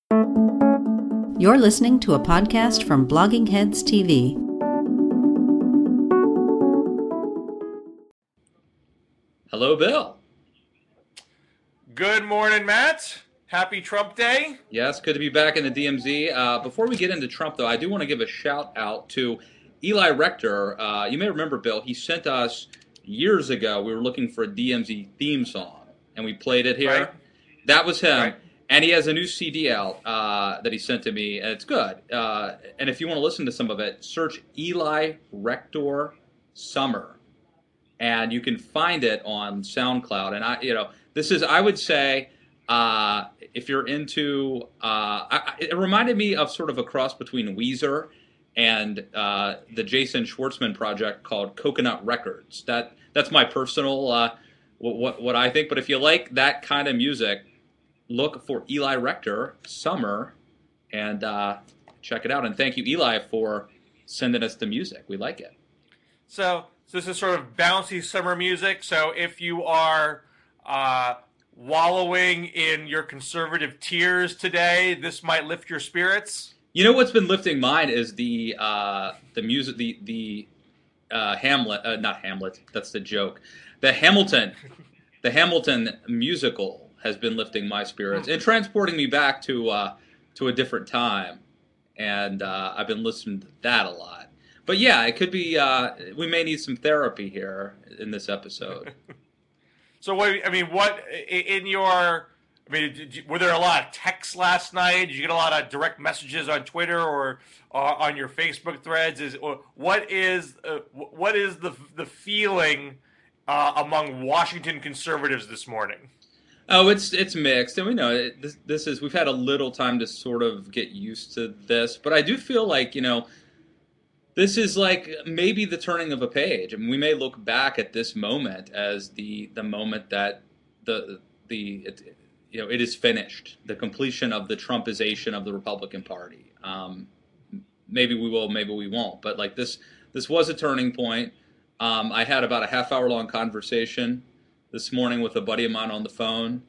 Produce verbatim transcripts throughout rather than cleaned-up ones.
You're listening to a podcast from Blogging Heads T V. Hello, Bill. Good morning, Matt. Happy Trump Day. Yes, good to be back in the D M Z. Uh, before we get into Trump, though, I do want to give a shout out to Eli Rector. Uh, you may remember, Bill, he sent us years ago, we were looking for a D M Z theme song, and we played it here. Right. That was him. Right. And he has a new C D out uh, that he sent to me, and it's good. Uh, and if you want to listen to some of it, search Eli Rector Summer, and you can find it on SoundCloud. And I, you know, this is, I would say, uh, if you're into, uh, I, it reminded me of sort of a cross between Weezer and uh, the Jason Schwartzman project called Coconut Records. That that's my personal uh, what what I think. But if you like that kind of music, look for Eli Rector Summer and uh, check it out. And thank you, Eli, for sending us the music. We like it. So, so this is sort of bouncy summer music. So if you are uh, wallowing in your conservative tears today, this might lift your spirits. You know what's been lifting mine is the uh, the music, the the uh, Hamlet, uh, not Hamlet. That's the joke. The Hamilton, the Hamilton musical has been lifting my spirits and transporting me back to uh, to a different time, and uh, I've been listening to that a lot. But yeah, it could be. Uh, we may need some therapy here in this episode. So what? I mean, what in your? I mean, did you, were there a lot of texts last night? Did you get a lot of direct messages on Twitter or uh, on your Facebook threads? Is or what is uh, what is the the feeling uh, among Washington conservatives this morning? Oh, it's it's mixed, and we know it, this, this is. We've had a little time to sort of get used to this, but I do feel like you know, this is like maybe the turning of a page. I mean, we may look back at this moment as the the moment that the the it, you know it is finished, the completion of the Trumpization of the Republican Party. Um, maybe we will, maybe we won't, but like this this was a turning point. Um, I had about a half hour long conversation this morning with a buddy of mine on the phone,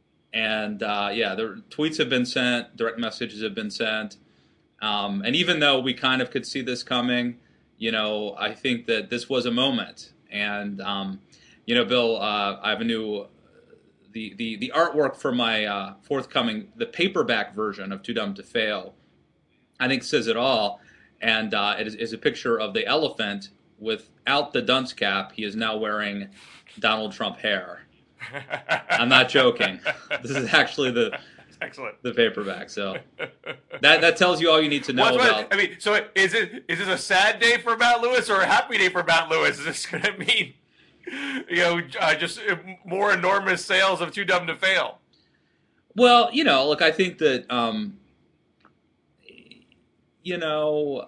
and uh, yeah, the tweets have been sent, direct messages have been sent, um, and even though we kind of could see this coming, you know, I think that this was a moment, and um, you know, Bill, uh, I have a new, the the the artwork for my uh, forthcoming, the paperback version of Too Dumb to Fail, I think says it all, and uh, it is, is a picture of the elephant without the dunce cap. He is now wearing Donald Trump hair. I'm not joking. This is actually the excellent the paperback. So that that tells you all you need to know What's about. What, I mean, so is it is this a sad day for Matt Lewis or a happy day for Matt Lewis? Is this going to mean you know uh, just more enormous sales of Too Dumb to Fail? Well, you know, look, I think that um, you know,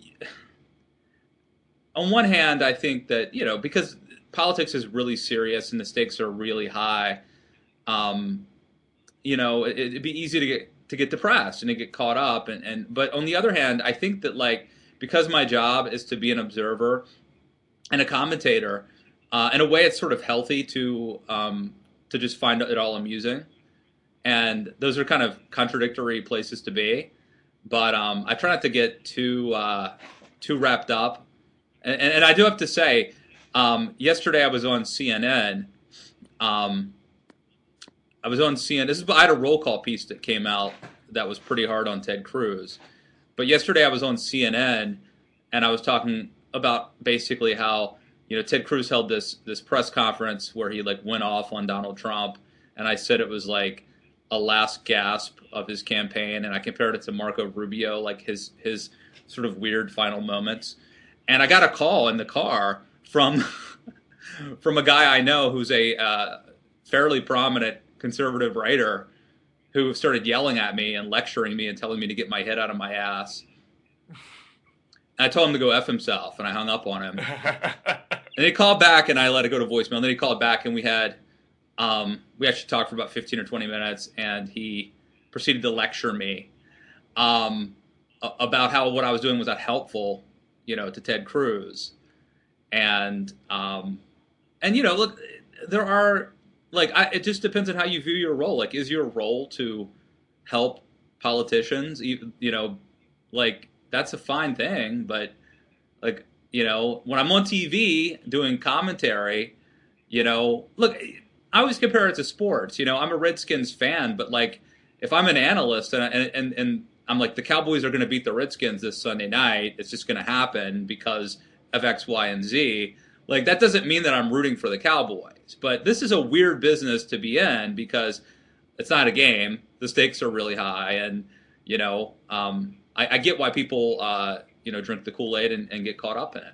on one hand, I think that you know because politics is really serious and the stakes are really high. Um, you know, it, it'd be easy to get to get depressed and to get caught up. And, and but on the other hand, I think that like because my job is to be an observer and a commentator, uh, in a way, it's sort of healthy to um, to just find it all amusing. And those are kind of contradictory places to be. But um, I try not to get too uh, too wrapped up. And, and, and I do have to say. Um, yesterday I was on C N N. Um, I was on C N N. This is I had a roll call piece that came out that was pretty hard on Ted Cruz. But yesterday I was on C N N and I was talking about basically how you know Ted Cruz held this this press conference where he like went off on Donald Trump, and I said it was like a last gasp of his campaign, and I compared it to Marco Rubio, like his his sort of weird final moments. And I got a call in the car from from a guy I know who's a uh, fairly prominent conservative writer who started yelling at me and lecturing me and telling me to get my head out of my ass. And I told him to go F himself, and I hung up on him. And he called back, and I let it go to voicemail. And then he called back, and we had um, we actually talked for about fifteen or twenty minutes, and he proceeded to lecture me um, about how what I was doing was not helpful, you know, to Ted Cruz. And, um, and you know, look, there are, like, I, it just depends on how you view your role. Like, is your role to help politicians. You, you know, like that's a fine thing, but like you know, when I'm on T V doing commentary, you know, look, I always compare it to sports. You know, I'm a Redskins fan, but like if I'm an analyst and and and I'm like the Cowboys are going to beat the Redskins this Sunday night, it's just going to happen because of X, Y, and Z. Like that doesn't mean that I'm rooting for the Cowboys, but this is a weird business to be in because it's not a game. The stakes are really high, and you know, um, I, I get why people uh, you know drink the Kool-Aid and, and get caught up in it.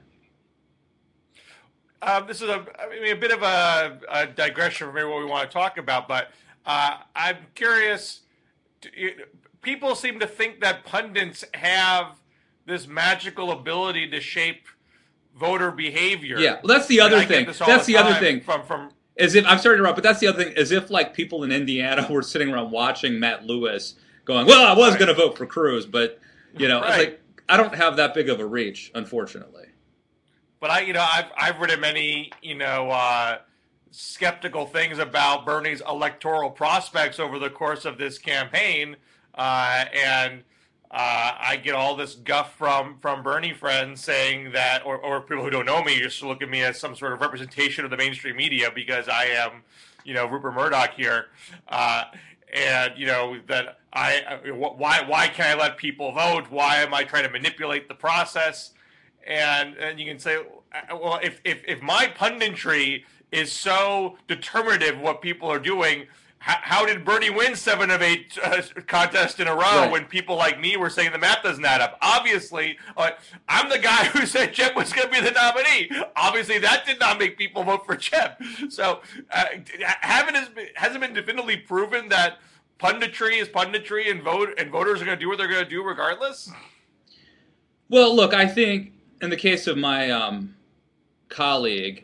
Um, this is a, I mean, a bit of a, a digression from maybe what we want to talk about, but uh, I'm curious. People seem to think that pundits have this magical ability to shape voter behavior. Yeah, well, that's the other thing. That's the, the other thing. From from as if I'm sorry to interrupt, but that's the other thing. As if like people in Indiana were sitting around watching Matt Lewis, going, "Well, I was right. going to vote for Cruz, but you know, right. it's like I don't have that big of a reach, unfortunately." But I, you know, I've I've written many, you know, uh, skeptical things about Bernie's electoral prospects over the course of this campaign, uh, and. Uh, I get all this guff from, from Bernie friends saying that, or, or people who don't know me just look at me as some sort of representation of the mainstream media because I am, you know, Rupert Murdoch here, uh, and you know that I why why can't I let people vote? Why am I trying to manipulate the process? And and you can say, well, if if if my punditry is so determinative of what people are doing. How did Bernie win seven of eight uh, contests in a row right. when people like me were saying the math doesn't add up? Obviously, uh, I'm the guy who said Jeb was going to be the nominee. Obviously, that did not make people vote for Jeb. So, uh, haven't hasn't been definitively proven that punditry is punditry, and vote and voters are going to do what they're going to do regardless. Well, look, I think in the case of my um, colleague.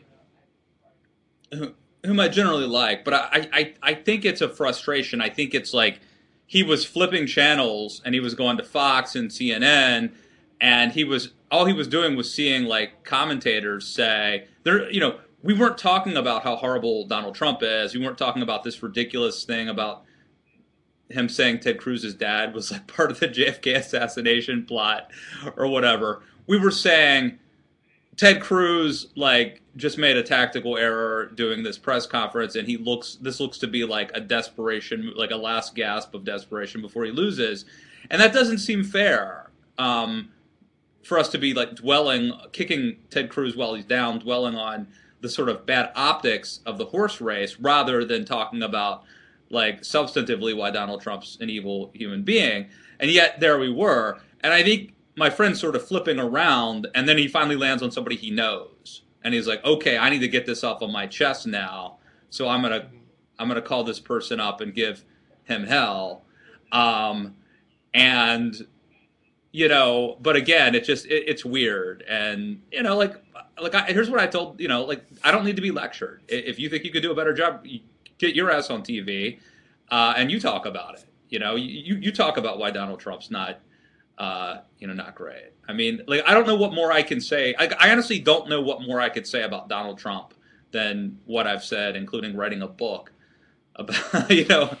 Whom I generally like, but I, I, I think it's a frustration. I think it's like he was flipping channels and he was going to Fox and C N N, and he was all he was doing was seeing like commentators say there. You know, we weren't talking about how horrible Donald Trump is. We weren't talking about this ridiculous thing about him saying Ted Cruz's dad was like part of the J F K assassination plot or whatever. We were saying Ted Cruz like just made a tactical error doing this press conference, and he looks. This looks to be like a desperation, like a last gasp of desperation before he loses, and that doesn't seem fair um, for us to be like dwelling, kicking Ted Cruz while he's down, dwelling on the sort of bad optics of the horse race, rather than talking about like substantively why Donald Trump's an evil human being. And yet there we were, and I think. My friend's sort of flipping around, and then he finally lands on somebody he knows, and he's like, "Okay, I need to get this off of my chest now, so I'm gonna, I'm gonna call this person up and give him hell," um, and you know, but again, it just it, it's weird, and you know, like, like I, here's what I told you know, like I don't need to be lectured. If you think you could do a better job, you get your ass on T V, uh, and you talk about it. You know, you you talk about why Donald Trump's not. Uh, you know, not great. I mean, like, I don't know what more I can say. I, I honestly don't know what more I could say about Donald Trump than what I've said, including writing a book about, you know.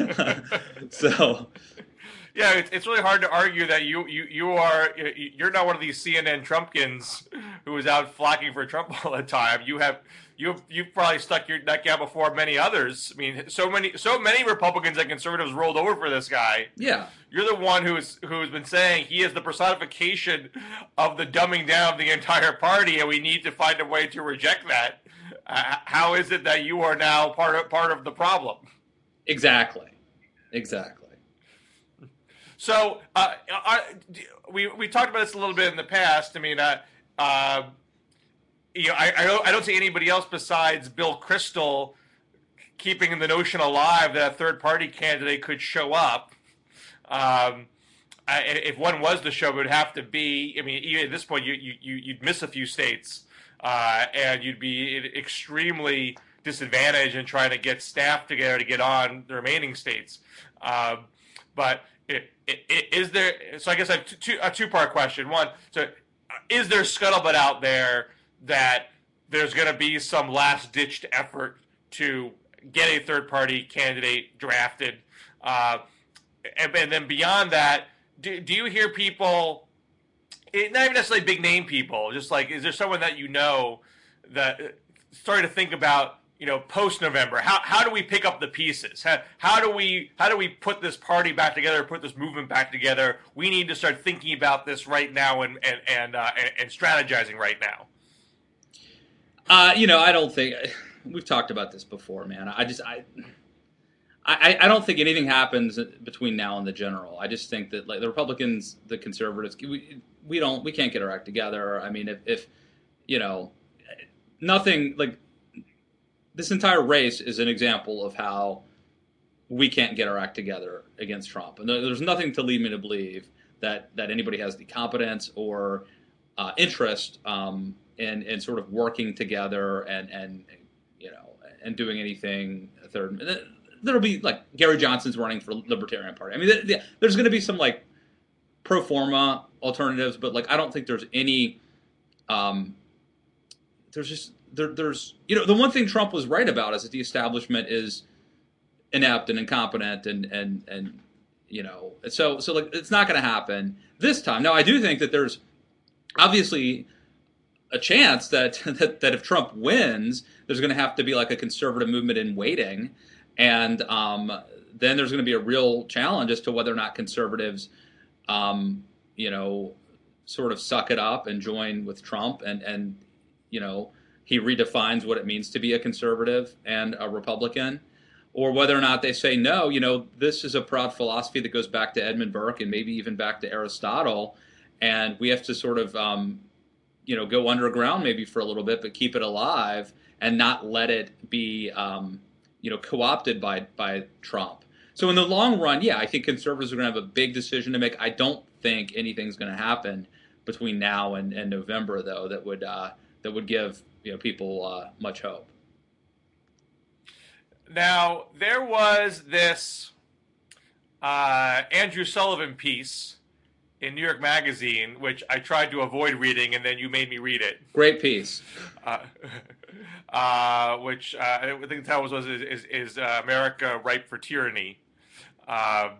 So, yeah, it's, it's really hard to argue that you you you are you're not one of these C N N Trumpkins who is out flocking for Trump all the time. You have you've you've probably stuck your neck out before many others. I mean, so many so many Republicans and conservatives rolled over for this guy. Yeah, you're the one who's who's been saying he is the personification of the dumbing down of the entire party, and we need to find a way to reject that. Uh, how is it that you are now part of part of the problem? Exactly, exactly. So uh, I, we we talked about this a little bit in the past. I mean, uh, uh, you know, I I don't, I don't see anybody else besides Bill Kristol keeping the notion alive that a third party candidate could show up. Um, I, if one was to show, it would have to be. I mean, even at this point, you you you'd miss a few states, uh, and you'd be extremely disadvantaged in trying to get staff together to get on the remaining states. Um, but It, it, it, is there? So I guess I have two, a two-part question. One, so is there scuttlebutt out there that there's going to be some last-ditched effort to get a third-party candidate drafted? Uh, and, and then beyond that, do, do you hear people, it, not even necessarily big name people, just like, is there someone that you know that uh, starting to think about, you know, post November, how how do we pick up the pieces? How, how do we how do we put this party back together, put this movement back together? We need to start thinking about this right now and and and uh, and, and strategizing right now. Uh, you know, I don't think we've talked about this before, man. I just I. I, I don't think anything happens between now and the general. I just think that like the Republicans, the conservatives, we we don't we can't get our act together. I mean, if, if you know, nothing like this entire race is an example of how we can't get our act together against Trump, and there's nothing to lead me to believe that that anybody has the competence or uh, interest um, in in sort of working together and and you know and doing anything. Third. There'll be, like, Gary Johnson's running for Libertarian Party. I mean, th- th- there's going to be some, like, pro forma alternatives, but, like, I don't think there's any, um, there's just, there, there's, you know, the one thing Trump was right about is that the establishment is inept and incompetent and, and, and you know, so, so, like, it's not going to happen this time. Now, I do think that there's obviously a chance that, that, that if Trump wins, there's going to have to be, like, a conservative movement in waiting. And um, then there's going to be a real challenge as to whether or not conservatives, um, you know, sort of suck it up and join with Trump and, and, you know, he redefines what it means to be a conservative and a Republican, or whether or not they say, no, you know, this is a proud philosophy that goes back to Edmund Burke and maybe even back to Aristotle. And we have to sort of, um, you know, go underground maybe for a little bit, but keep it alive and not let it be, um, you know, co-opted by by Trump. So in the long run, yeah, I think conservatives are going to have a big decision to make. I don't think anything's going to happen between now and, and November, though, that would uh, that would give you know people uh, much hope. Now there was this uh, Andrew Sullivan piece in New York Magazine, which I tried to avoid reading, and then you made me read it. Great piece. Uh, uh, which uh, I think the title was, was is, is, is uh, America Ripe for Tyranny, um,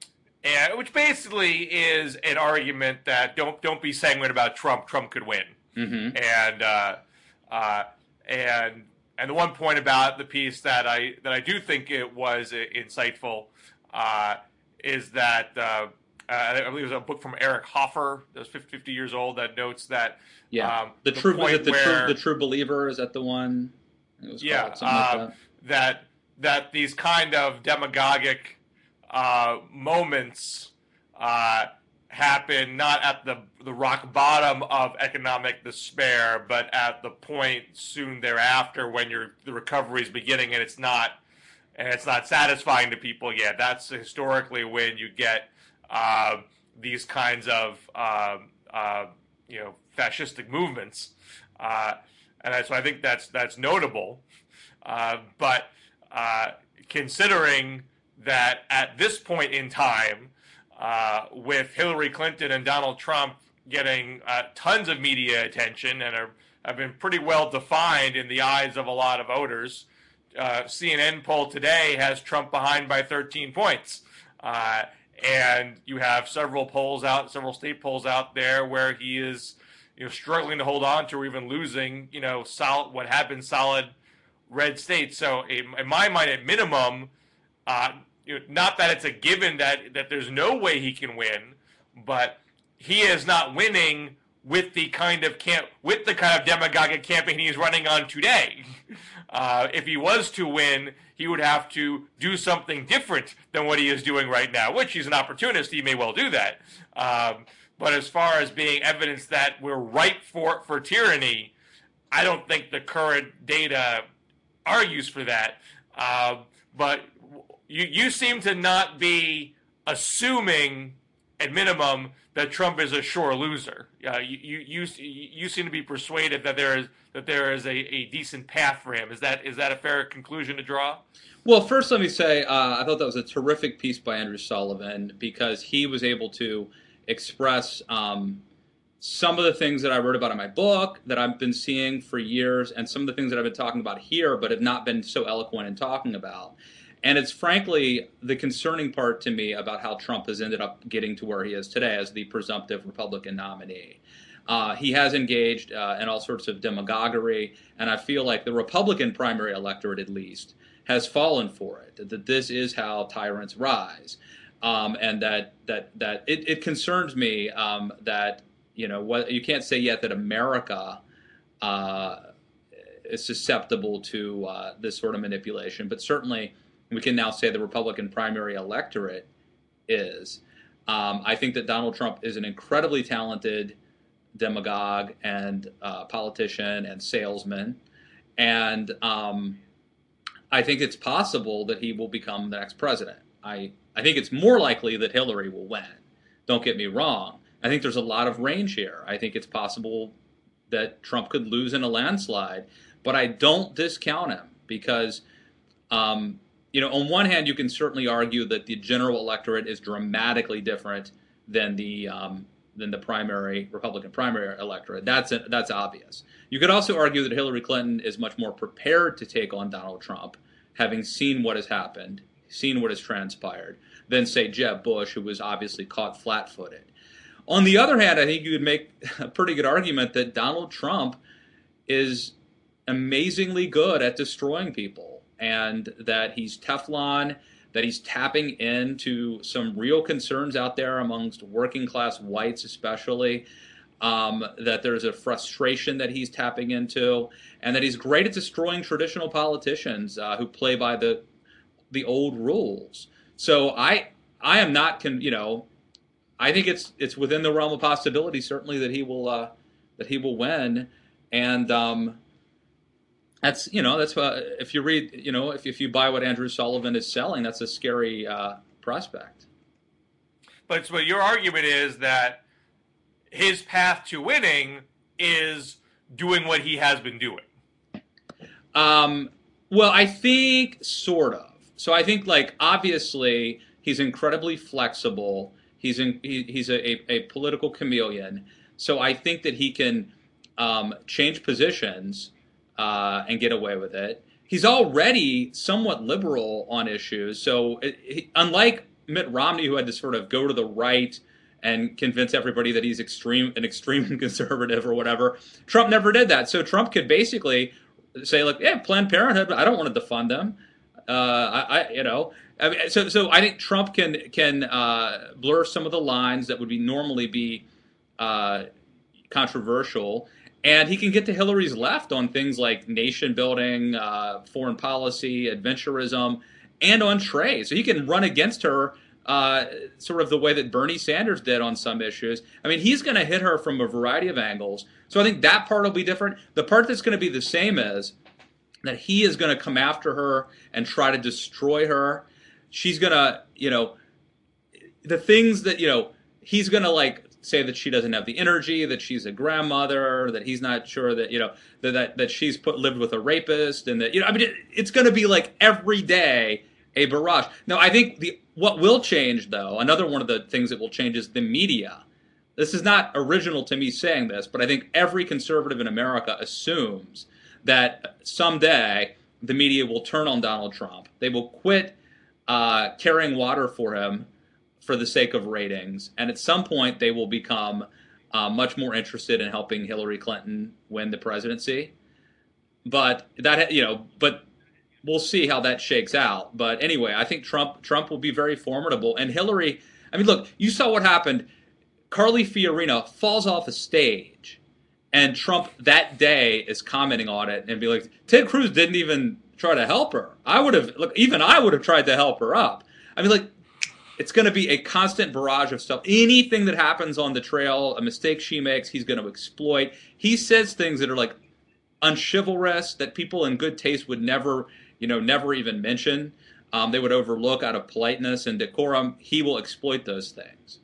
and which basically is an argument that don't don't be sanguine about Trump. Trump could win, mm-hmm. and uh, uh, and and the one point about the piece that I that I do think it was insightful uh, is that. Uh, Uh, I believe it was a book from Eric Hoffer that was fifty years old that notes that yeah um, the, the true point the, where, true the true believer is that the one it was yeah called, uh, like that. that that these kind of demagogic uh, moments uh, happen not at the the rock bottom of economic despair, but at the point soon thereafter when you're, the recovery is beginning and it's not and it's not satisfying to people yet. That's historically when you get Uh, these kinds of uh, uh, you know fascistic movements, uh, and so I think that's that's notable. Uh, but uh, considering that at this point in time, uh, with Hillary Clinton and Donald Trump getting uh, tons of media attention and are, have been pretty well defined in the eyes of a lot of voters, uh, C N N poll today has Trump behind by thirteen points. Uh, And you have several polls out, several state polls out there where he is, you know, struggling to hold on to or even losing, you know, solid what had been solid red states. So in, in my mind, at minimum, uh, you know, not that it's a given that that there's no way he can win, but he is not winning with the kind of camp with the kind of demagogic campaign he's running on today. Uh, if he was to win, he would have to do something different than what he is doing right now, which he's an opportunist. He may well do that. Um, but as far as being evidence that we're ripe for, for tyranny, I don't think the current data argues for that. Uh, but you, you seem to not be assuming, at minimum, that Trump is a sure loser. Uh, you, you you you seem to be persuaded that there is that there is a, a decent path for him. Is that is that a fair conclusion to draw? Well, first let me say uh, I thought that was a terrific piece by Andrew Sullivan because he was able to express um, some of the things that I wrote about in my book that I've been seeing for years, and some of the things that I've been talking about here, but have not been so eloquent in talking about. And it's frankly the concerning part to me about how Trump has ended up getting to where he is today as the presumptive Republican nominee. Uh, he has engaged uh, in all sorts of demagoguery, and I feel like the Republican primary electorate, at least, has fallen for it, that this is how tyrants rise. Um, and that that that it, it concerns me um, that, you know, what, you can't say yet that America uh, is susceptible to uh, this sort of manipulation, but certainly we can now say the Republican primary electorate is. Um, I think that Donald Trump is an incredibly talented demagogue and uh, politician and salesman, and um, I think it's possible that he will become the next president. I, I think it's more likely that Hillary will win. Don't get me wrong. I think there's a lot of range here. I think it's possible that Trump could lose in a landslide, but I don't discount him because, um, you know, on one hand, you can certainly argue that the general electorate is dramatically different than the um, than the primary Republican primary electorate. That's that's obvious. You could also argue that Hillary Clinton is much more prepared to take on Donald Trump, having seen what has happened, seen what has transpired, than, say, Jeb Bush, who was obviously caught flat-footed. On the other hand, I think you could make a pretty good argument that Donald Trump is amazingly good at destroying people, and that he's Teflon, that he's tapping into some real concerns out there amongst working-class whites especially, um, that there's a frustration that he's tapping into, and that he's great at destroying traditional politicians uh, who play by the the old rules. So I I am not, con- you know, I think it's it's within the realm of possibility certainly that he will uh, that he will win, and um, that's you know that's uh, if you read you know if if you buy what Andrew Sullivan is selling, that's a scary uh, prospect. But so your argument is that his path to winning is doing what he has been doing. Um, well, I think sort of. So I think, like, obviously he's incredibly flexible. He's in, he, he's a, a, a political chameleon. So I think that he can um, change positions uh, and get away with it. He's already somewhat liberal on issues. So it, he, unlike Mitt Romney, who had to sort of go to the right and convince everybody that he's extreme, an extreme conservative or whatever, Trump never did that. So Trump could basically say, like, yeah, Planned Parenthood, I don't want to defund them. Uh, I, I, you know, I mean, so so I think Trump can can uh, blur some of the lines that would be normally be uh, controversial, and he can get to Hillary's left on things like nation building, uh, foreign policy, adventurism, and on trade. So he can run against her, uh, sort of the way that Bernie Sanders did on some issues. I mean, he's going to hit her from a variety of angles. So I think that part will be different. The part that's going to be the same is that he is going to come after her and try to destroy her. She's going to, you know, the things that, you know, he's going to, like, say that she doesn't have the energy, that she's a grandmother, that he's not sure that, you know, that that, that she's put lived with a rapist, and that, you know, I mean, it, it's going to be like every day a barrage. Now, I think the what will change, though, another one of the things that will change is the media. This is not original to me saying this, but I think every conservative in America assumes that someday the media will turn on Donald Trump. They will quit uh, carrying water for him for the sake of ratings, and at some point they will become uh, much more interested in helping Hillary Clinton win the presidency. But that, you know, but we'll see how that shakes out. But anyway, I think Trump Trump will be very formidable, and Hillary. I mean, look, you saw what happened. Carly Fiorina falls off a stage. And Trump that day is commenting on it and be like, Ted Cruz didn't even try to help her. I would have, look, even I would have tried to help her up. I mean, like, it's going to be a constant barrage of stuff. Anything that happens on the trail, a mistake she makes, he's going to exploit. He says things that are, like, unchivalrous, that people in good taste would never, you know, never even mention. Um, they would overlook out of politeness and decorum. He will exploit those things.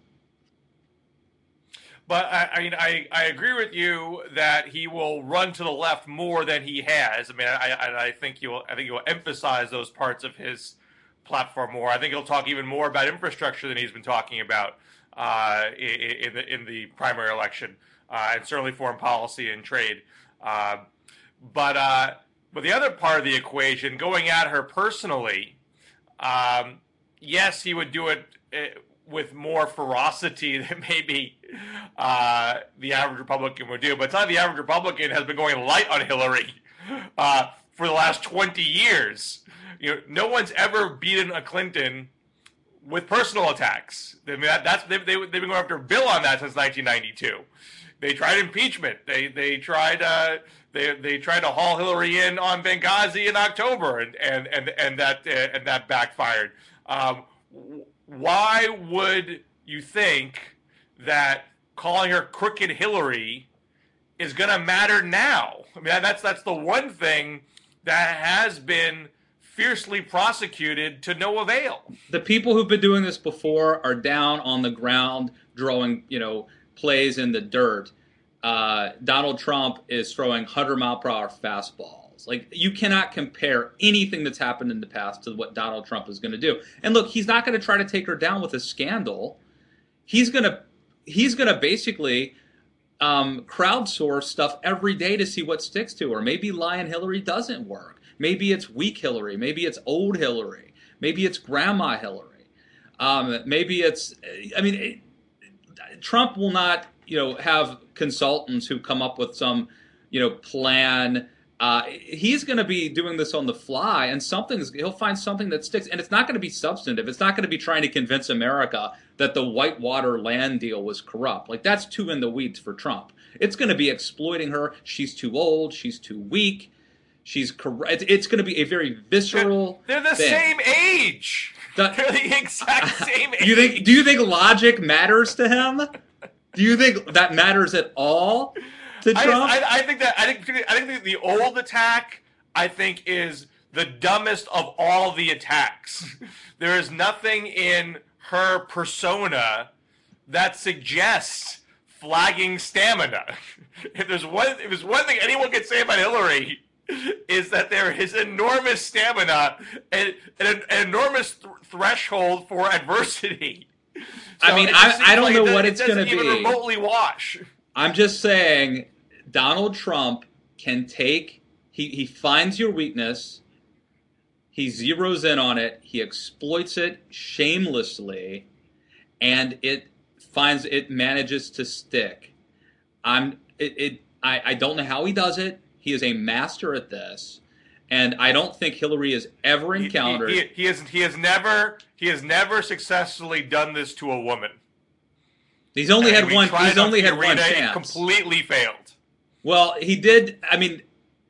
But I, I mean, I, I agree with you that he will run to the left more than he has. I mean, I I, I think you'll I think you'll emphasize those parts of his platform more. I think he'll talk even more about infrastructure than he's been talking about uh, in, in the in the primary election, uh, and certainly foreign policy and trade. Uh, but uh, but the other part of the equation, going at her personally, Um, yes, he would do it uh, with more ferocity than maybe uh, the average Republican would do. But it's not the average Republican has been going light on Hillary uh, for the last twenty years. You know, no one's ever beaten a Clinton with personal attacks. I mean, that, that's they, they, they've been going after Bill on that since nineteen ninety-two. They tried impeachment. They they tried uh, they they tried to haul Hillary in on Benghazi in October, and and and, and that uh, and that backfired. Um, why would you think that calling her Crooked Hillary is going to matter now? I mean, that's that's the one thing that has been fiercely prosecuted to no avail. The people who've been doing this before are down on the ground drawing, you know, plays in the dirt. Uh, Donald Trump is throwing one hundred mile per hour fastballs. Like, you cannot compare anything that's happened in the past to what Donald Trump is going to do. And look, he's not going to try to take her down with a scandal. He's going to he's going to basically um, crowdsource stuff every day to see what sticks to her. Maybe lying Hillary doesn't work. Maybe it's weak Hillary. Maybe it's old Hillary. Maybe it's grandma Hillary. Um, maybe it's, I mean, it, Trump will not, you know, have consultants who come up with some, you know, plan. Uh, he's going to be doing this on the fly, and something's, he'll find something that sticks. And it's not going to be substantive. It's not going to be trying to convince America that the Whitewater land deal was corrupt. Like, that's too in the weeds for Trump. It's going to be exploiting her. She's too old. She's too weak. She's correct. It's going to be a very visceral. They're, they're the thing. same age. The, they're the exact same age. You think? Do you think logic matters to him? Do you think that matters at all to Trump? I, I, I think that I think I think the old attack I think is the dumbest of all the attacks. There is nothing in her persona that suggests flagging stamina. If there's one, if there's one thing anyone can say about Hillary, is that there is enormous stamina and, and an enormous th- threshold for adversity. So I mean, I, I don't like know it, what it it's going to be. It doesn't even remotely wash. I'm just saying, Donald Trump can take, he, he finds your weakness, he zeroes in on it, he exploits it shamelessly, and it finds, it manages to stick. I'm, it, it I, I don't know how he does it. He is a master at this, and I don't think Hillary has ever encountered. He, he, he, has, he has never he has never successfully done this to a woman. He's only and had one. He's only had one chance. Completely failed. Well, he did. I mean,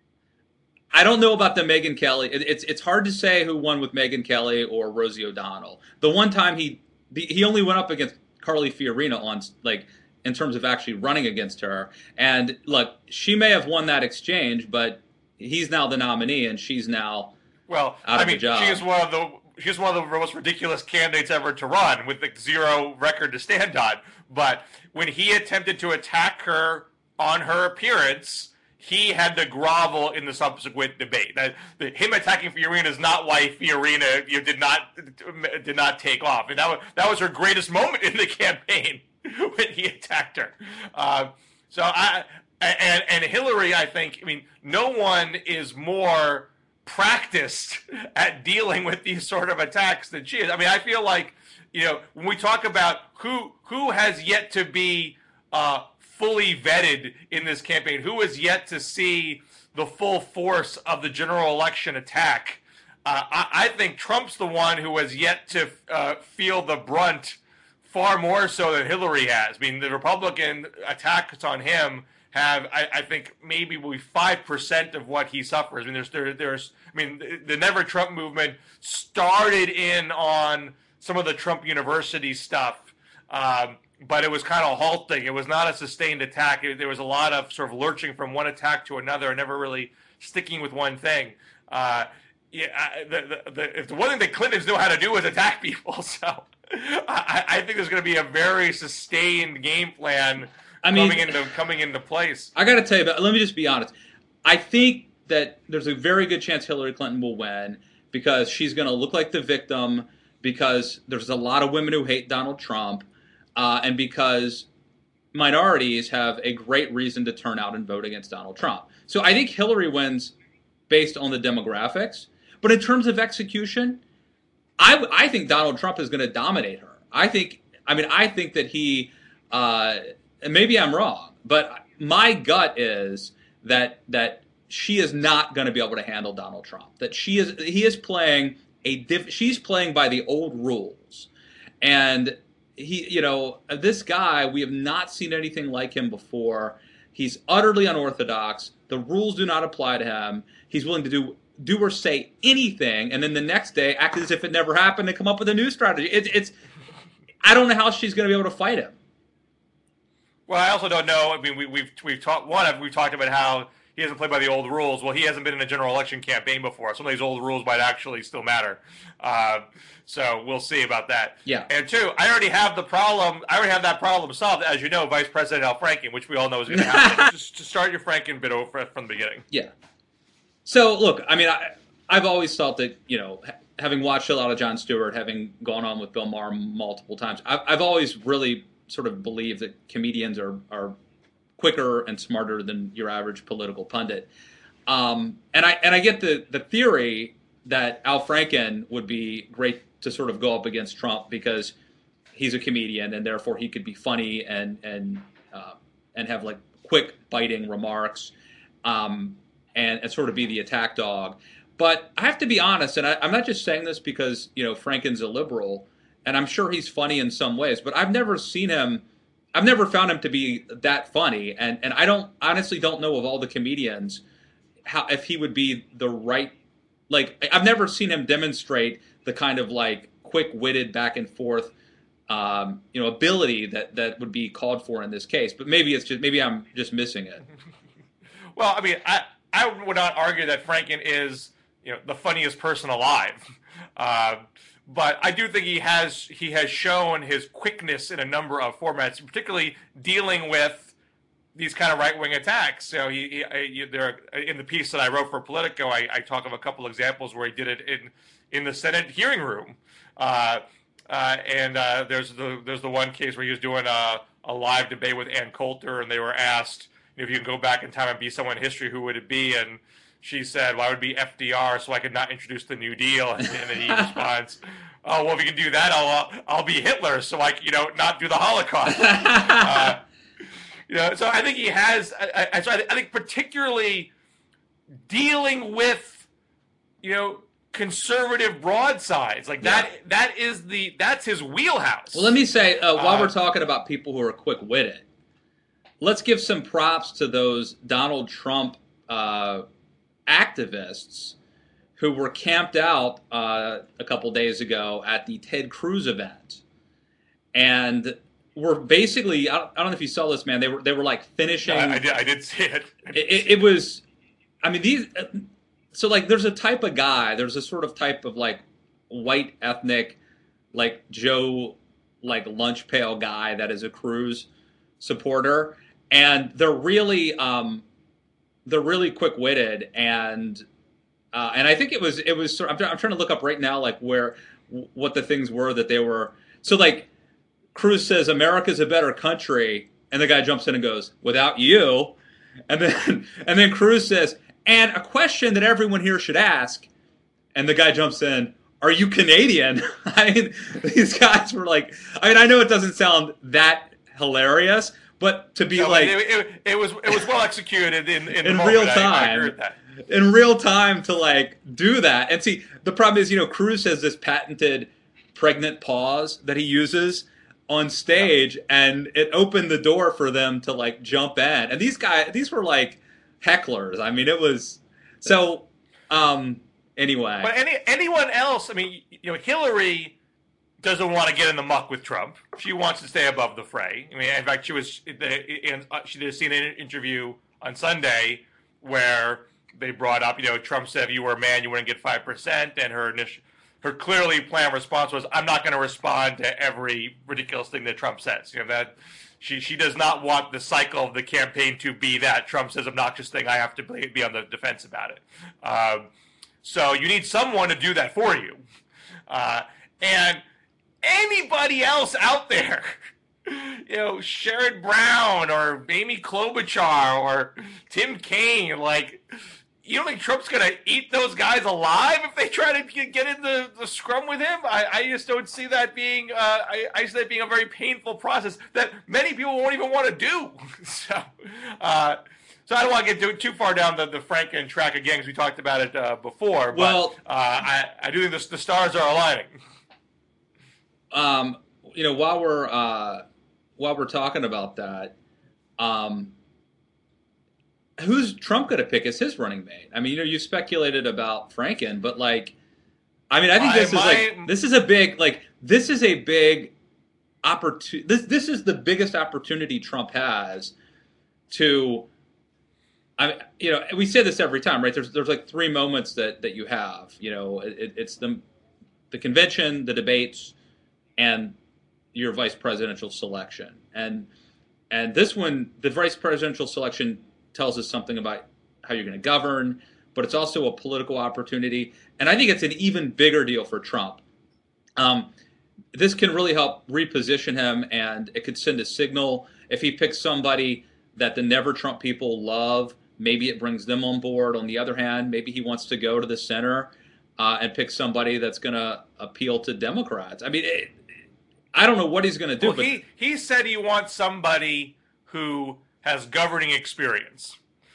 I don't know about the Megyn Kelly. It, it's it's hard to say who won with Megyn Kelly or Rosie O'Donnell. The one time he he only went up against Carly Fiorina on like. in terms of actually running against her. And look, she may have won that exchange, but he's now the nominee and she's now well, out I of mean, the job. She is one of the she's one of the most ridiculous candidates ever to run with the zero record to stand on. But when he attempted to attack her on her appearance, he had to grovel in the subsequent debate. That, that him attacking Fiorina is not why Fiorina you know, did not did not take off. And that was that was her greatest moment in the campaign. When he attacked her, uh, so I and and Hillary, I think. I mean, no one is more practiced at dealing with these sort of attacks than she is. I mean, I feel like you know when we talk about who who has yet to be uh, fully vetted in this campaign, who has yet to see the full force of the general election attack. Uh, I, I think Trump's the one who has yet to uh, feel the brunt. Far more so than Hillary has. I mean, the Republican attacks on him have, I, I think, maybe five percent of what he suffers. I mean, there's, there, there's, I mean, the, the Never Trump movement started in on some of the Trump University stuff, um, but it was kind of halting. It was not a sustained attack. It, there was a lot of sort of lurching from one attack to another and never really sticking with one thing. Uh, yeah, I, the, the, the, if the one thing that Clintons know how to do is attack people, so. I, I think there's going to be a very sustained game plan I mean, coming into coming into place. I got to tell you, but let me just be honest. I think that there's a very good chance Hillary Clinton will win because she's going to look like the victim, because there's a lot of women who hate Donald Trump, uh, and because minorities have a great reason to turn out and vote against Donald Trump. So I think Hillary wins based on the demographics. But in terms of execution, I, I think Donald Trump is going to dominate her. I think, I mean, I think that he, uh, and maybe I'm wrong, but my gut is that that she is not going to be able to handle Donald Trump. That she is, he is playing a, diff, she's playing by the old rules, and he, you know, this guy, we have not seen anything like him before. He's utterly unorthodox. The rules do not apply to him. He's willing to do do or say anything, and then the next day act as if it never happened and come up with a new strategy. It, it's, I don't know how she's going to be able to fight him. Well, I also don't know. I mean, we, we've we've talked one. We've talked about how he hasn't played by the old rules. Well, he hasn't been in a general election campaign before. Some of these old rules might actually still matter. Uh, so we'll see about that. Yeah. And two, I already have the problem. I already have that problem solved. As you know, Vice President Al Franken, which we all know is going to happen. Just to start your Franken bit over from the beginning. Yeah. So look, I mean, I, I've always felt that, you know, having watched a lot of Jon Stewart, having gone on with Bill Maher multiple times, I've, I've always really sort of believed that comedians are are quicker and smarter than your average political pundit. Um, and I and I get the, the theory that Al Franken would be great to sort of go up against Trump because he's a comedian and therefore he could be funny and and uh, and have like quick biting remarks, um, and, and sort of be the attack dog. But I have to be honest, and I, I'm not just saying this because, you know, Franken's a liberal, and I'm sure he's funny in some ways, but I've never seen him. I've never found him to be that funny, and, and I don't honestly don't know of all the comedians how if he would be the right, like I've never seen him demonstrate the kind of like quick-witted back and forth, um, you know, ability that, that would be called for in this case. But maybe it's just maybe I'm just missing it. Well, I mean, I I would not argue that Franken is, you know, the funniest person alive. Uh, But I do think he has he has shown his quickness in a number of formats, particularly dealing with these kind of right wing attacks. So he, he, he there in the piece that I wrote for Politico, I, I talk of a couple examples where he did it in in the Senate hearing room, uh, uh, and uh, there's the there's the one case where he was doing a, a live debate with Ann Coulter, and they were asked, if you could go back in time and be someone in history, who would it be? And she said, well, I would be F D R, so I could not introduce the New Deal. And, and then he responds, oh, well, if you can do that, I'll I'll be Hitler, so I can, you know, not do the Holocaust. uh, you know, so I think he has. I, I, so I think particularly dealing with, you know, conservative broadsides like Yeah. that. That is the that's his wheelhouse. Well, let me say, uh, while Uh, we're talking about people who are quick-witted, let's give some props to those Donald Trump uh, activists who were camped out uh, a couple days ago at the Ted Cruz event, and were basically, I don't, I don't know if you saw this, man. They were they were like finishing. I, I did. I did see it. It, it, it was, I mean, these. So like, there's a type of guy. There's a sort of type of like white ethnic, like Joe, like lunch pail guy that is a Cruz supporter, and they're really, um, they're really quick-witted, and uh, and I think it was it was. Sort of, I'm, I'm trying to look up right now, like where what the things were that they were. So like, Cruz says America's a better country, and the guy jumps in and goes, "Without you," and then and then Cruz says, "And a question that everyone here should ask," and the guy jumps in, "Are you Canadian?" I mean, these guys were like, I mean, I know it doesn't sound that hilarious, but to be No, like, it, it, it was it was well executed in in, the in moment. real I- I, time, agree with that. in real time to like do that. And see, the problem is, you know, Cruz has this patented pregnant pause that he uses on stage, yeah. and it opened the door for them to like jump in. And these guys, these were like hecklers. I mean, it was so. Um, anyway, But any anyone else? I mean, you know, Hillary doesn't want to get in the muck with Trump. She wants to stay above the fray. I mean, in fact, she was in, she did a C N N interview on Sunday where they brought up, you know, Trump said if you were a man, you wouldn't get five percent, and her initial, her clearly planned response was, "I'm not going to respond to every ridiculous thing that Trump says." You know, that she she does not want the cycle of the campaign to be that Trump says obnoxious thing, I have to be on the defense about it. Um, so you need someone to do that for you, uh, and anybody else out there, you know, Sherrod Brown or Amy Klobuchar or Tim Kaine, like, you don't think Trump's going to eat those guys alive if they try to get in the, the scrum with him? I, I just don't see that being. Uh, I, I see that being a very painful process that many people won't even want to do. so, uh, so I don't want to get too, too far down the, the Franken track again because we talked about it uh, before. But Well, uh, I, I do think the, the stars are aligning. Um, you know, while we're uh, while we're talking about that, um, who's Trump going to pick as his running mate? I mean, you know, you speculated about Franken, but like, I mean, I think My- this is my- like this is a big like this is a big opportunity. This this is the biggest opportunity Trump has to. I mean, you know, we say this every time, right? There's there's like three moments that that you have. You know, it, it's the the convention, the debates, and your vice presidential selection. And and this one, the vice presidential selection tells us something about how you're going to govern, but it's also a political opportunity. And I think it's an even bigger deal for Trump. Um, this can really help reposition him, and it could send a signal. If he picks somebody that the Never Trump people love, maybe it brings them on board. On the other hand, maybe he wants to go to the center uh, and pick somebody that's going to appeal to Democrats. I mean, it, I don't know what he's going to do. Well, but he, he said he wants somebody who has governing experience.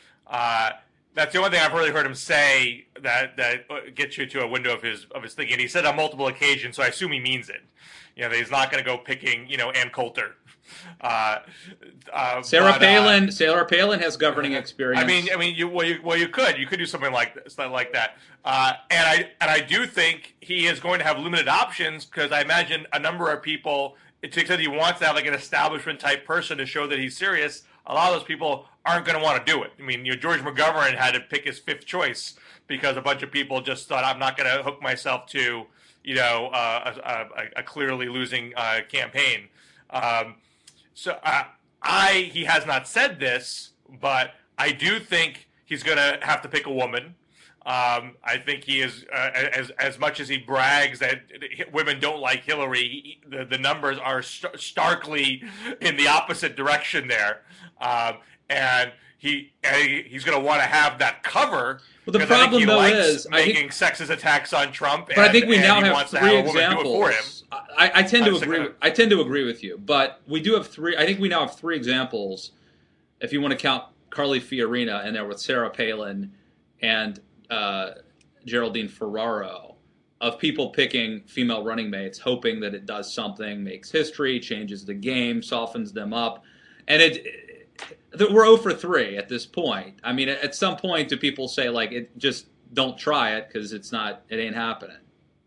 Uh, that's the only thing I've really heard him say that that gets you to a window of his of his thinking. He said on multiple occasions, so I assume he means it. You know, that he's not going to go picking, you know, Ann Coulter. Uh, uh, Sarah but, Palin, uh, Sarah Palin has governing experience. I mean, I mean, you well, you well, you could, you could do something like this, like that. Uh, and I and I do think he is going to have limited options because I imagine a number of people, to the extent he wants to have like an establishment type person to show that he's serious. A lot of those people aren't going to want to do it. I mean, you know, George McGovern had to pick his fifth choice because a bunch of people just thought, I'm not going to hook myself to, you know, uh, a, a, a clearly losing uh, campaign. Um, so uh, I, he has not said this, but I do think he's going to have to pick a woman. Um, I think he is, uh, as as much as he brags that women don't like Hillary, he, the, the numbers are st- starkly in the opposite direction there. Um, and he he's going to want to have that cover. Well, the 'cause I think problem he though likes is I making think, sexist attacks on Trump. but and, I think we and now he have wants to three have a woman do it for him. examples. I, I tend to I was agree. thinking- I tend to agree with you, but we do have three. I think we now have three examples. If you want to count Carly Fiorina in there with Sarah Palin and uh, Geraldine Ferraro, of people picking female running mates, hoping that it does something, makes history, changes the game, softens them up, and it. it we're zero for three at this point. I mean, at some point, do people say like, "It just don't try it because it's not, it ain't happening"?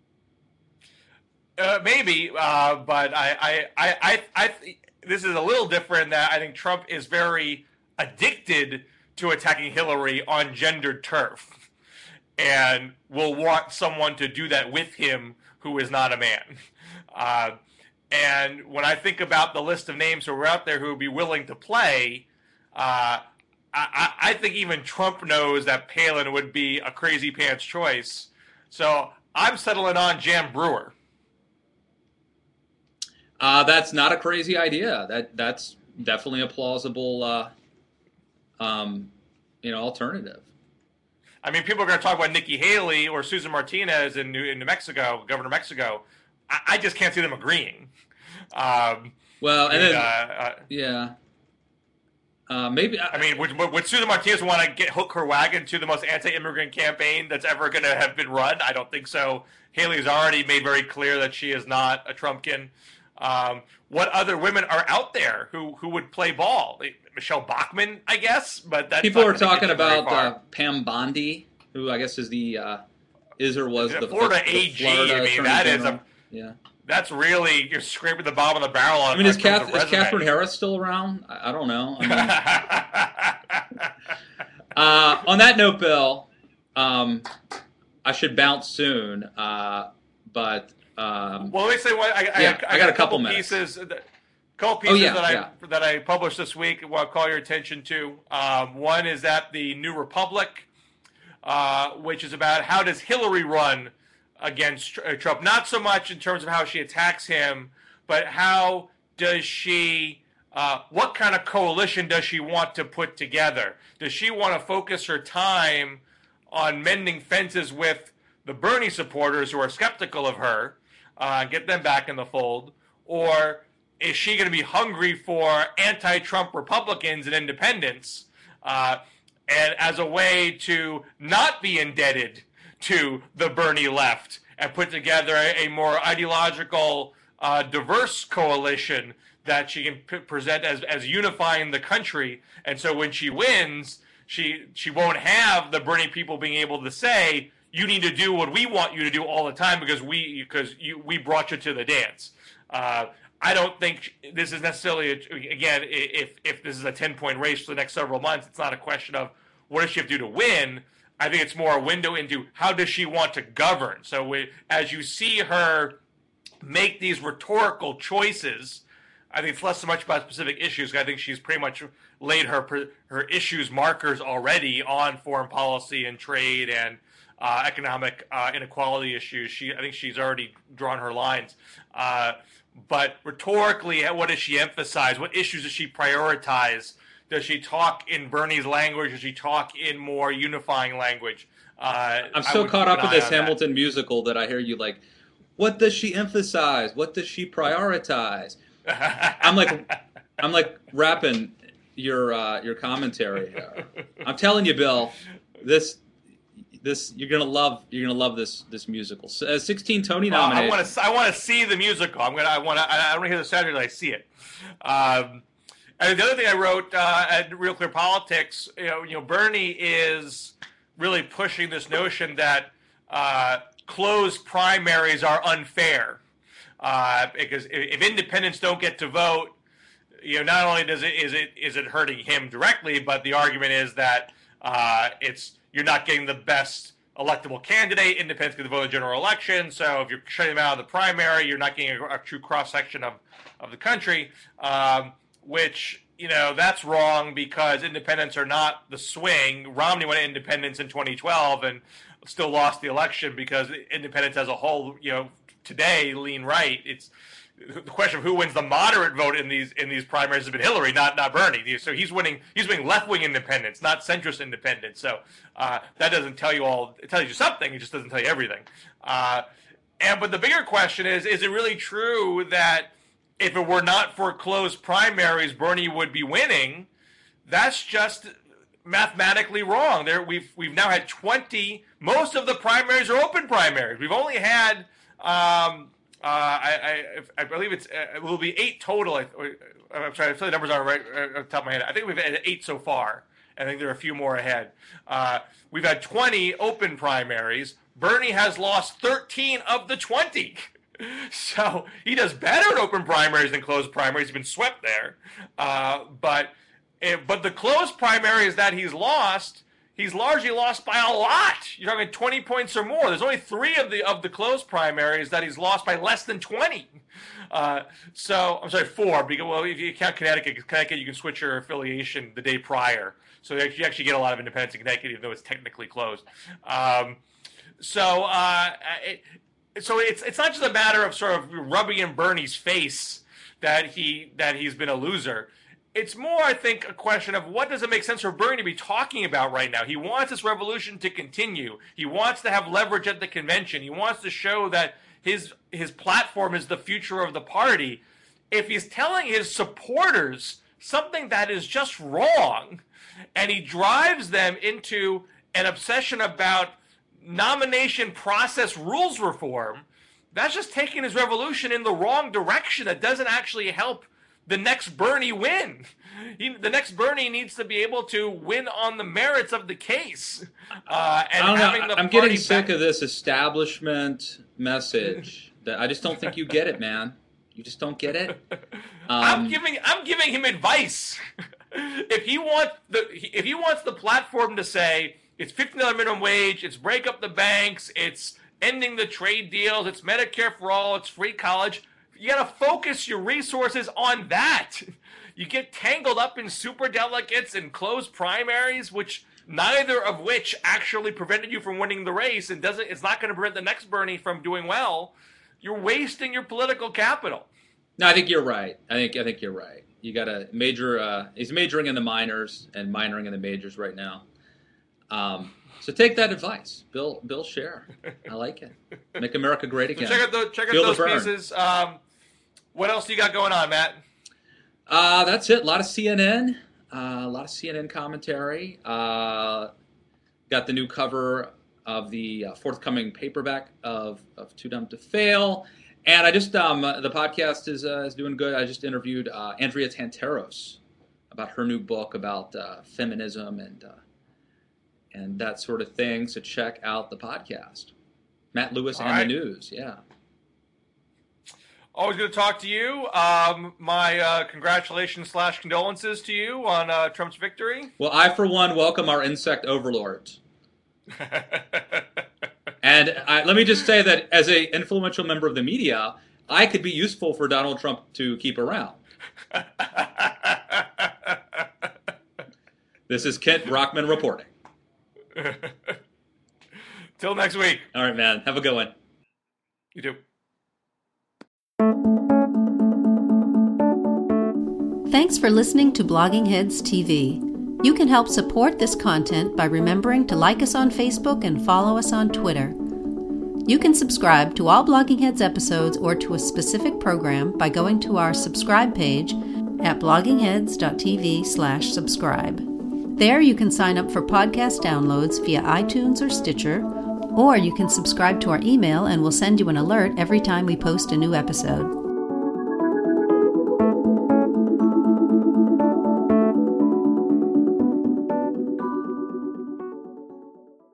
Uh, maybe, uh, but I, I, I, I, I, this is a little different. That I think Trump is very addicted to attacking Hillary on gendered turf, and will want someone to do that with him who is not a man. Uh, and when I think about the list of names who are out there who would be willing to play, uh, I, I think even Trump knows that Palin would be a crazy pants choice. So I'm settling on Jan Brewer. Uh, that's not a crazy idea. That that's definitely a plausible, uh, um, you know, alternative. I mean, people are going to talk about Nikki Haley or Susan Martinez in New, in New Mexico, Governor of Mexico. I, I just can't see them agreeing. Um, Well, and and, then uh, uh, yeah, uh, maybe. I mean, would, would, would Susan Martinez want to get hook her wagon to the most anti-immigrant campaign that's ever going to have been run? I don't think so. Haley's already made very clear that she is not a Trumpkin. Um, what other women are out there who, who would play ball? Michelle Bachmann, I guess, but that's people not are gonna get talking you very about far. uh, Pam Bondi, who I guess is the uh, is or was The the Florida the A G, Florida I mean, Attorney that is a- General. Yeah. That's really, you're scraping the bottom of the barrel on. I mean, is, in terms Kath, of is resume. Catherine Harris still around? I, I don't know. I mean, uh, on that note, Bill, um, I should bounce soon, uh, but um, Well, let me say what I, I, Yeah, I, I got a couple pieces. minutes. A couple Oh, pieces yeah, that I yeah. that I published this week. I want to call your attention to. Um, one is that the New Republic, uh, which is about how does Hillary run against Tr- uh, Trump? Not so much in terms of how she attacks him, but how does she? Uh, what kind of coalition does she want to put together? Does she want to focus her time on mending fences with the Bernie supporters who are skeptical of her, uh, get them back in the fold, or is she going to be hungry for anti-Trump Republicans and independents, uh, and as a way to not be indebted to the Bernie left and put together a, a more ideological, uh, diverse coalition that she can p- present as, as unifying the country. And so when she wins, she she won't have the Bernie people being able to say, you need to do what we want you to do all the time because we because you, we brought you to the dance. Uh, I don't think this is necessarily, a, again, if if this is a ten-point race for the next several months, it's not a question of what does she have to do to win. I think it's more a window into how does she want to govern. So we, as you see her make these rhetorical choices, I think it's less so much about specific issues. I think she's pretty much laid her her issues markers already on foreign policy and trade and uh, economic uh, inequality issues. She, I think she's already drawn her lines. Uh, but rhetorically, what does she emphasize? What issues does she prioritize? Does she talk in Bernie's language? Does she talk in more unifying language? Uh, I'm so caught up in this Hamilton that. musical that I hear you like, what does she emphasize? What does she prioritize? I'm like, I'm like rapping your uh, your commentary here. I'm telling you, Bill, this this you're gonna love you're gonna love this this musical. Uh, sixteen Tony nominations. Uh, I want to I want to see the musical. I'm gonna I want to I, I want to hear the Saturday that I see it. Um, and the other thing I wrote uh, at Real Clear Politics, you know, you know, Bernie is really pushing this notion that uh, closed primaries are unfair. Uh, because if independents don't get to vote, you know, not only does it is it is it hurting him directly, but the argument is that uh, it's you're not getting the best electable candidate. Independents get to vote in the general election, so if you're shutting them out of the primary, you're not getting a, a true cross section of of the country. Um, which you know that's wrong because independents are not the swing. Romney went independents in twenty twelve and still lost the election because independents as a whole, you know. Today, lean right. It's the question of who wins the moderate vote in these in these primaries has been Hillary, not not Bernie. So he's winning. He's winning left wing independents, not centrist independents. So uh, that doesn't tell you all. It tells you something. It just doesn't tell you everything. Uh, and but the bigger question is: is it really true that if it were not for closed primaries, Bernie would be winning? That's just mathematically wrong. There, we've we've now had twenty. Most of the primaries are open primaries. We've only had. Um, uh, I, I, I believe it's uh, it will be eight total. I, I'm sorry, I feel the numbers aren't right uh, off the top of my head. I think we've had eight so far. I think there are a few more ahead. Uh, we've had twenty open primaries. Bernie has lost thirteen of the twenty. So he does better at open primaries than closed primaries. He's been swept there. Uh, but but the closed primaries that he's lost. He's largely lost by a lot. You're talking twenty points or more. There's only three of the of the closed primaries that he's lost by less than twenty. Uh, so I'm sorry, four. Because well, if you count Connecticut, Connecticut, you can switch your affiliation the day prior. So you actually get a lot of independents in Connecticut, even though it's technically closed. Um, so uh, it, so it's it's not just a matter of sort of rubbing in Bernie's face that he that he's been a loser. It's more, I think, a question of what does it make sense for Bernie to be talking about right now. He wants this revolution to continue. He wants to have leverage at the convention. He wants to show that his his platform is the future of the party. If he's telling his supporters something that is just wrong, and he drives them into an obsession about nomination process rules reform, that's just taking his revolution in the wrong direction. That doesn't actually help the next Bernie win. He, the next Bernie needs to be able to win on the merits of the case. Uh, and I don't having know. the I'm getting back- sick of this establishment message. That I just don't think you get it, man. You just don't get it. Um, I'm giving I'm giving him advice. if he wants the if he wants the platform to say it's fifteen dollars minimum wage, it's break up the banks, it's ending the trade deals, it's Medicare for all, it's free college. You got to focus your resources on that. You get tangled up in super delegates and closed primaries, which neither of which actually prevented you from winning the race, and doesn't. It's not going to prevent the next Bernie from doing well. You're wasting your political capital. No, I think you're right. I think I think you're right. You got to major. Uh, he's majoring in the minors and minoring in the majors right now. Um, So take that advice. Bill Bill Scher. I like it. Make America great again. So check out, the, check out Feel the those burn. pieces. Um, what else do you got going on, Matt? Uh, that's it. A lot of C N N. Uh, a lot of C N N commentary. Uh, got the new cover of the uh, forthcoming paperback of, of Too Dumb to Fail. And I just, um, the podcast is uh, is doing good. I just interviewed uh, Andrea Tantaros about her new book about uh, feminism and uh, and that sort of thing. So check out the podcast. Matt Lewis All and right. the News. Yeah. Always good to talk to you. Um, my uh, congratulations slash condolences to you on uh, Trump's victory. Well, I, for one, welcome our insect overlords. And I, let me just say that as an influential member of the media, I could be useful for Donald Trump to keep around. This is Kent Brockman reporting. Till next week. All right, man. Have a good one. You too. Thanks for listening to Blogging Heads T V. You can help support this content by remembering to like us on Facebook and follow us on Twitter. You can subscribe to all Blogging Heads episodes or to a specific program by going to our subscribe page at bloggingheads.tv slash subscribe. There you can sign up for podcast downloads via iTunes or Stitcher, or you can subscribe to our email and we'll send you an alert every time we post a new episode.